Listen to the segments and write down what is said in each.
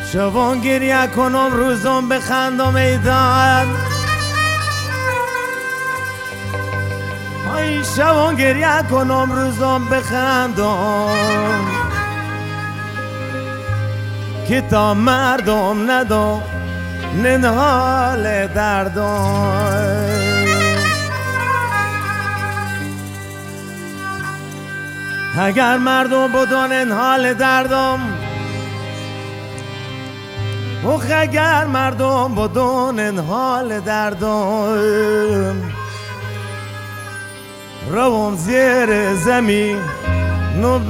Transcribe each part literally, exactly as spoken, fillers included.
شوان گریه کنم روزم بخندم ایدان ای شوان گریه کنم روزم بخندم که تا مردم ندم ننهال دردم اگر مردم بودن ننهال دردم اوخ اگر مردم بودن ننهال دردم روم زیر زمین نو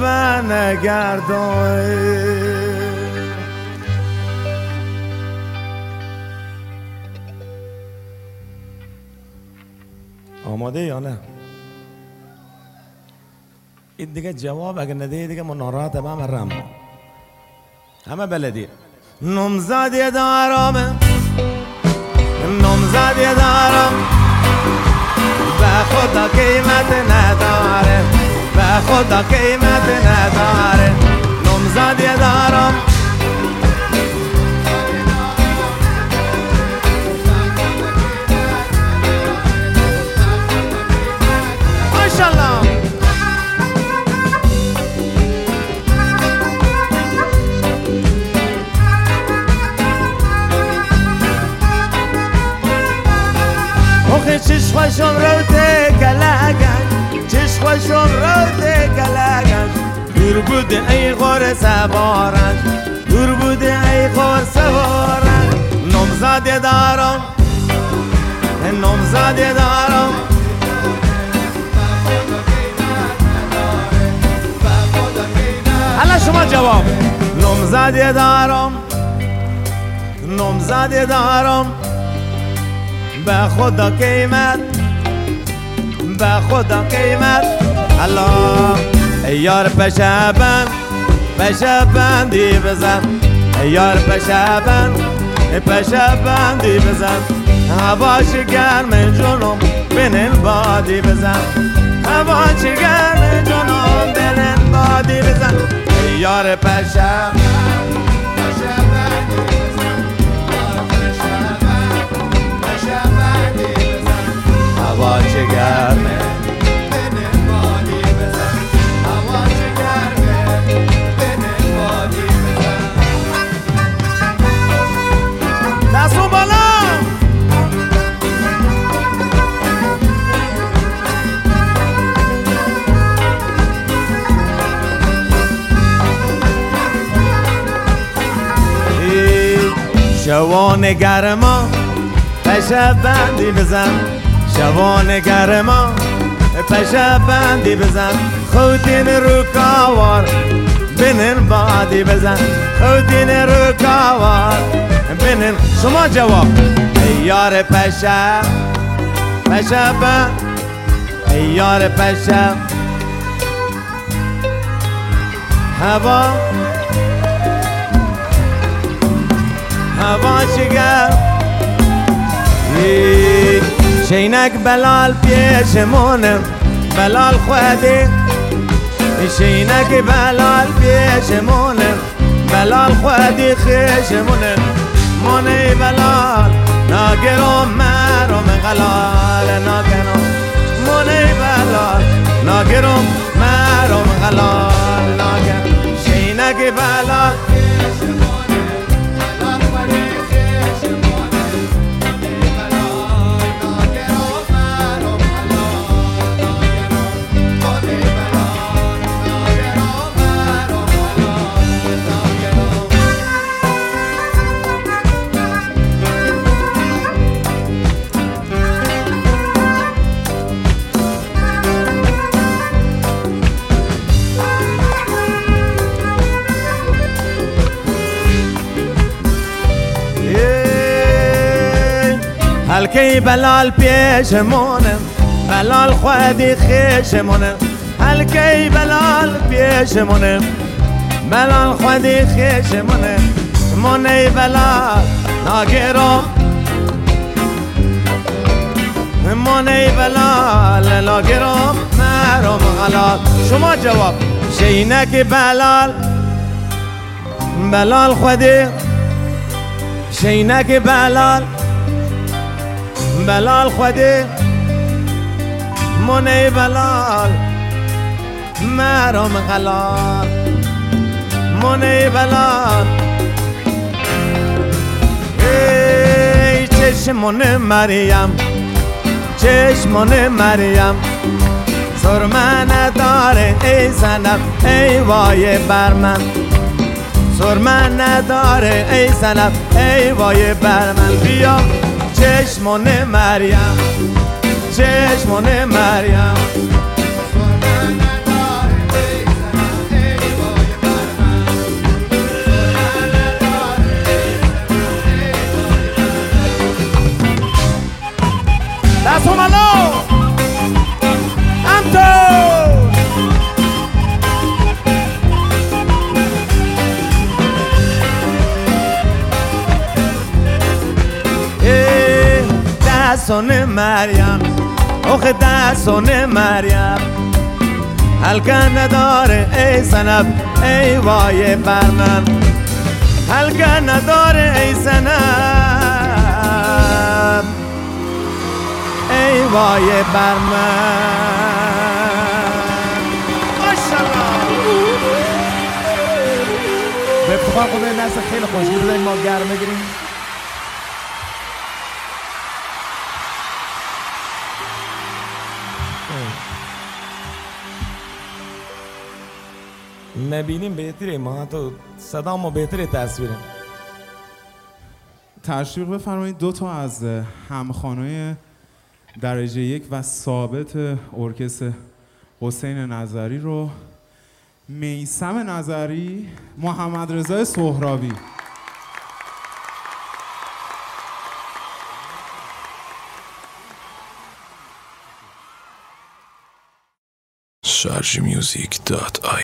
بنگردم آماده یا نه؟ این دیگه جواب اگر نده دیگه من ناراحت همه رم همه بلدی نمزدی دارم نمزدی دارم به خدا قیمت نداره به خدا قیمت نداره نمزدی دارم ماشاءالله آخه چش خوشم رو تکلگن چش خوشم رو تکلگن دور بوده ای غور سوارن دور بوده ای غور سوارن نمزده دارم نمزده دارم حالا شما جواب نمزده دارم نمزده دارم به خدا قیمت به خدا قیمت الله ای یار پشبن پشبندی بزن ای یار پشبن پشبندی بزن هواش گرم جنوم بنن بادی بزن هواش گرم جنوم بنن بادی بزن ای یار پشبن هوا چه گرمه بنن بادی بزن هوا چه گرمه بنن بادی بزن دستو بالا شوان گرما پشبندی بزن شوان گرما پشبندی بزن خودین رو کاوار بنن بادی بزن خودین رو کاوار بنن شما جواب ای یار پشب پشب ای یار پشب هوا هوا چگر شینک بلال پیشمونه بلال خودی شینک بلال پیشمونه بلال خودی خیشمونه مونه بلال ناگرم مرم غلال ناگرم مونه بلال ناگرم مرم غلال ناگرم شینک بلال هلکی بلال پیشمونه بلال خودی خیشمونه هلکی بلال پیشمونه بلال خودی خیشمونه مونه بلال ناگرم مونه بلال ناگرم مرم غلال شما جواب شینک بلال بلال خودی شینک بلال بلال خودی منی بلال مرام غلال منی بلال ای چشمون مریم چشمون مریم سرمه نداره ای زنب ای وای بر من سرمه نداره ای زنب ای وای بر من بیا چشمون مریم چشمون مریم Dásomalo! Anto! Eh, dásone Mariam, oche dásone Mariam. Halka نداره ای زنب ای وای بر من halka نداره ای زنب ای وای بر من ماشاءالله به افتخار خود نسل خیلی خوشگل بودیم ما گرم بگیریم نبینیم بهتره ما تو صدا ما بهتره تصویره تشویق بفرمایید دو تا از همخوانای درجه یک و ثابت ارکستر حسین نظری رو میثم نظری محمد رضا سهرابی شارژ میوزیک دات آی